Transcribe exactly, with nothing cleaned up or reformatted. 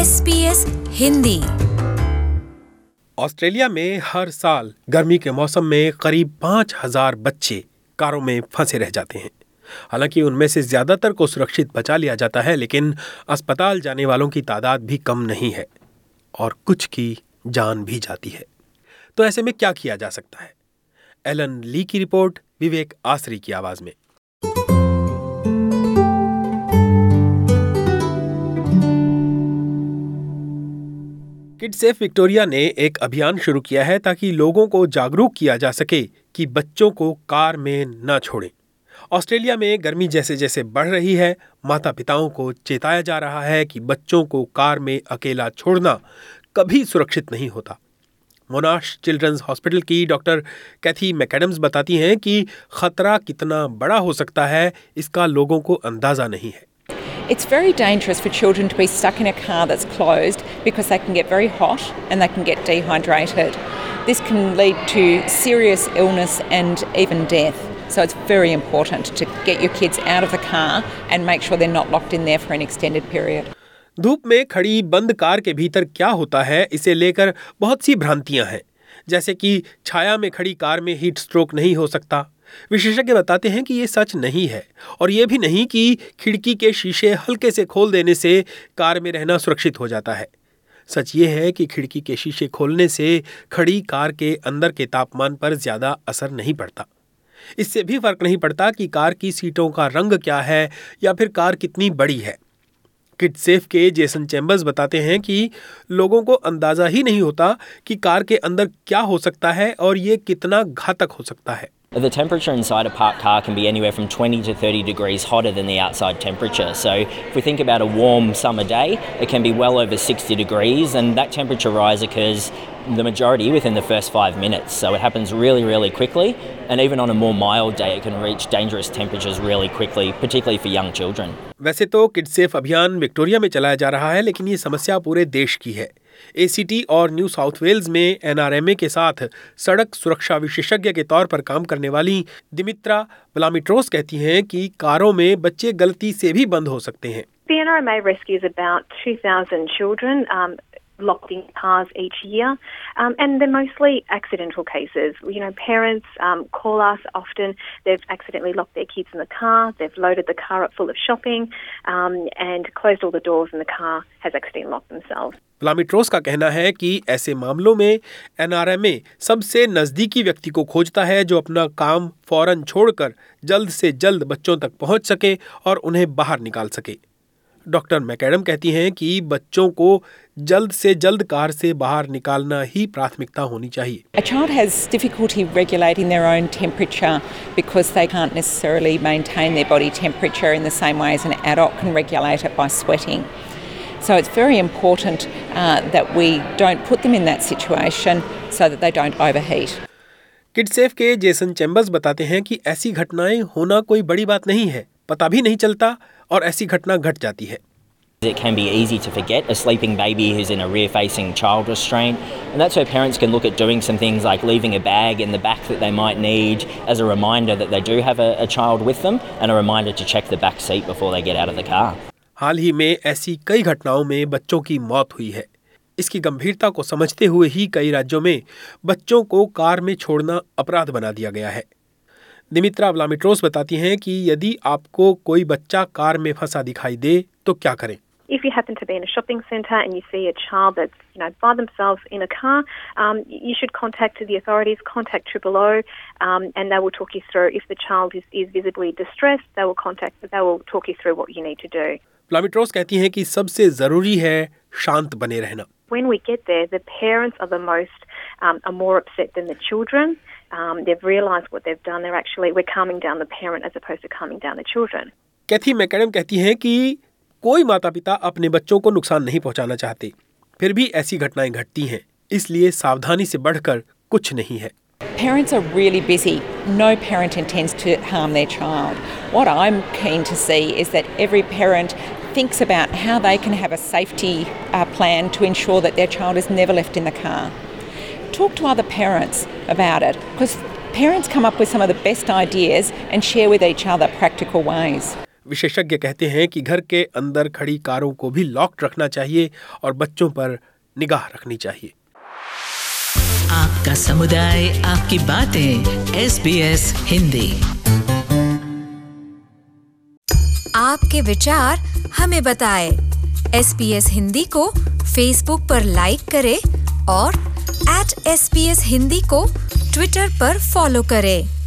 S B S Hindi. Australia में हर साल गर्मी के मौसम में करीब पाँच हजार बच्चे कारों में फंसे रह जाते हैं। हालांकि उनमें से ज्यादातर को सुरक्षित बचा लिया जाता है, लेकिन अस्पताल जाने वालों की तादाद भी कम नहीं है और कुछ की जान भी जाती है। तो ऐसे में क्या किया जा सकता है? एलन ली की रिपोर्ट विवेक आसरी की आवाज में। किड सेफ विक्टोरिया ने एक अभियान शुरू किया है ताकि लोगों को जागरूक किया जा सके कि बच्चों को कार में न छोड़ें। ऑस्ट्रेलिया में गर्मी जैसे जैसे बढ़ रही है, माता पिताओं को चेताया जा रहा है कि बच्चों को कार में अकेला छोड़ना कभी सुरक्षित नहीं होता। मोनाश चिल्ड्रंस हॉस्पिटल की डॉक्टर कैथी मैकएडम्स बताती हैं कि खतरा कितना बड़ा हो सकता है, इसका लोगों को अंदाजा नहीं है। It's very dangerous for children to be stuck in a car that's closed because they can get very hot and they can get dehydrated. This can lead to serious illness and even death. So it's very important to get your kids out of the car and make sure they're not locked in there for an extended period. धूप में खड़ी बंद car के भीतर क्या होता है, इसे लेकर बहुत सी भ्रांतियां हैं, जैसे कि छाया में खड़ी कार में हीट स्ट्रोक नहीं हो सकता। विशेषज्ञ बताते हैं कि ये सच नहीं है, और ये भी नहीं कि खिड़की के शीशे हल्के से खोल देने से कार में रहना सुरक्षित हो जाता है। सच ये है कि खिड़की के शीशे खोलने से खड़ी कार के अंदर के तापमान पर ज्यादा असर नहीं पड़ता। इससे भी फर्क नहीं पड़ता कि कार की सीटों का रंग क्या है या फिर कार कितनी बड़ी है। किड सेफ के जेसन चैम्बर्स बताते हैं कि लोगों को अंदाजा ही नहीं होता कि कार के अंदर क्या हो सकता है और ये कितना घातक हो सकता है। The temperature inside a parked car can be anywhere from twenty to thirty degrees hotter than the outside temperature. So if we think about a warm summer day, it can be well over sixty degrees, and that temperature rise occurs the majority within the first five minutes. So it happens really, really quickly, and even on a more mild day, it can reach dangerous temperatures really quickly, particularly for young children. वैसे तो kid safe अभियान Victoria में चलाया जा रहा है, लेकिन ये समस्या पूरे देश की है। एसीटी और न्यू साउथ वेल्स में एनआरएमए के साथ सड़क सुरक्षा विशेषज्ञ के तौर पर काम करने वाली दिमित्रा व्लामिट्रोस कहती हैं कि कारों में बच्चे गलती से भी बंद हो सकते हैं। The N R M A rescues about two thousand children um, locked in cars each year, um, and they're mostly accidental cases. You know, parents um, call us often. They've accidentally locked their kids in the car. They've loaded the car up full of shopping um, and closed all the doors, and the car has accidentally locked themselves. व्लामिट्रोस का कहना है कि ऐसे मामलों में NRMA सबसे नजदीकी व्यक्ति को खोजता है जो अपना काम फौरन छोड़कर जल्द से जल्द बच्चों तक पहुंच सके और उन्हें बाहर निकाल सके। डॉक्टर मैकएडम कहती हैं कि बच्चों को जल्द से जल्द कार से बाहर निकालना ही प्राथमिकता होनी चाहिए। A child has difficulty regulating their own temperature because they can't necessarily maintain their body temperature in the same way as an adult can regulate it by sweating. So it's very important uh, that we don't put them in that situation so that they don't overheat. Kid safe के Jason Chambers बताते हैं कि ऐसी घटनाएं होना कोई बड़ी बात नहीं है, पता भी नहीं चलता और ऐसी घटना घट जाती है। It can be easy to forget a sleeping baby who's in a rear-facing child restraint, and that's where parents can look at doing some things like leaving a bag in the back that they might need as a reminder that they do have a, a child with them, and a reminder to check the back seat before they get out of the car. हाल ही में ऐसी कई घटनाओं में बच्चों की मौत हुई है। इसकी गंभीरता को समझते हुए ही कई राज्यों में बच्चों को कार में छोड़ना अपराध बना दिया गया है। दिमित्रा व्लामिट्रोस बताती हैं कि यदि आपको कोई बच्चा कार में फंसा दिखाई दे तो क्या करें। If you happen to be in a shopping centre and you see a child that's, you know, by themselves in a car, um, you should contact the authorities, contact Triple O, um, and they will talk you through. If the child is, is visibly distressed, they will contact, they will talk you through what you need to do. व्लामिट्रोस कहती हैं कि सबसे जरूरी है शांत बने रहना। When we get there, the parents are the most um, are more upset than the children. Um, they've realised what they've done. They're actually we're calming down the parent as opposed to calming down the children. कैथी मैकएडम कहती हैं कि कोई माता-पिता अपने बच्चों को नुकसान नहीं पहुंचाना चाहते, फिर भी ऐसी घटनाएं घटती हैं, इसलिए सावधानी से बढ़कर कुछ नहीं है। Parents are really busy. No parent intends to harm their child. What I'm keen to see is that every parent thinks about how they can have a safety uh, plan to ensure that their child is never left in the car. Talk to other parents about it, because parents come up with some of the best ideas and share with each other practical ways. विशेषज्ञ कहते हैं कि घर के अंदर खड़ी कारों को भी लॉक्ड रखना चाहिए और बच्चों पर निगाह रखनी चाहिए। आपका समुदाय, आपकी बातें, एस बी एस हिंदी। आपके विचार हमें बताएं। एस बी एस हिंदी को फेसबुक पर लाइक करें और at S B S Hindi को ट्विटर पर फॉलो करें।